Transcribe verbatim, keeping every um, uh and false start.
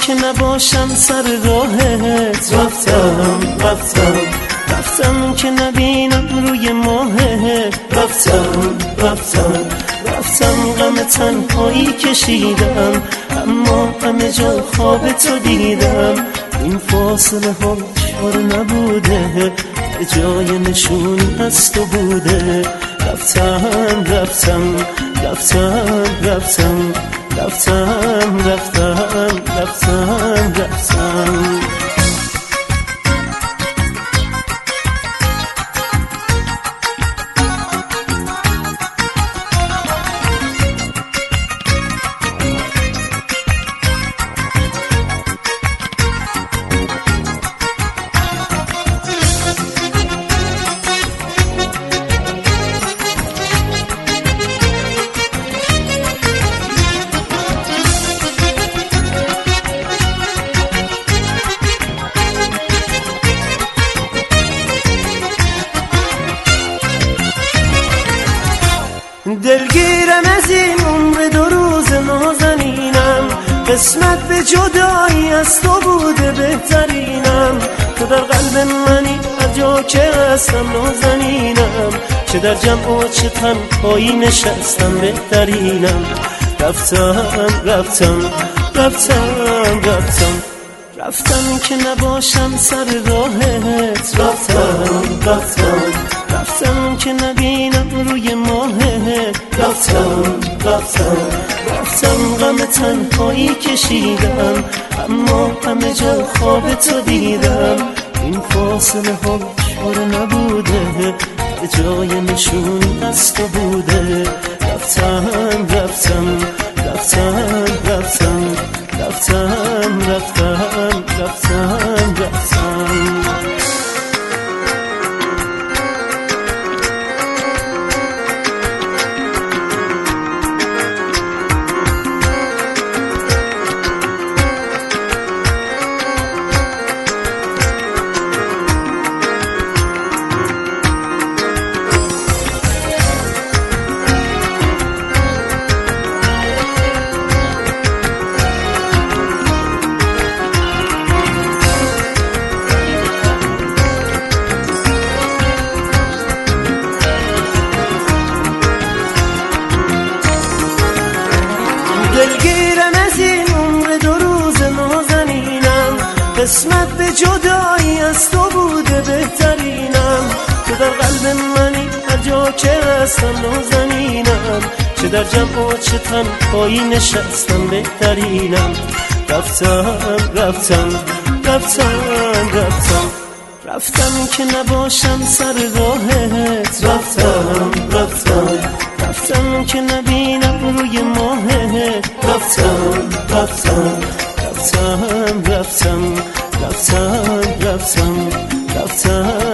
که نباشم سر راهت، رفتم رفتم رفتم که نبینم روی ماهت، رفتم رفتم رفتم غم تنهایی کشیدم، اما همه جا خواب تو دیدم. این فاصله ها شور نبوده، جای نشونی از تو بوده. رفتم رفتم رفتم رفتم رفتم رفتم رفتم رفتم دلگیرم از این عمر دو روز نازنینم، قسمت به جدایی از تو بوده بهترینم. تو در قلب منی هر جا که هستم نازنینم، چه در جمع و چه تنهایی نشستم بهترینم. رفتم رفتم رفتم رفتم رفتم که نباشم سر راهت، رفتم رفتم رفتم که نبینم روی ماهت، رفتم رفتم رفتم غم تنهایی کشیدم، اما همه جا خواب تو دیدم. این فاصله ها شور نبوده، جای نشون از تو بوده. رفتم رفتم رفتم رفتم رفتم رفتم رفتم رفتم دلگیرم از این عمر دو روز نازنینم، قسمت به جدایی از تو بوده بهترینم. تو در قلب منی هر جا که هستم نازنینم، چه در جمع و چه تنهایی نشستم بهترینم. رفتم رفتم رفتم رفتم رفتم که نباشم سر راهت، رفتم رفتم رفتم که نبینم روی ماهت، رفتم رفتم رفتم رفتم رفتم رفتم رفتم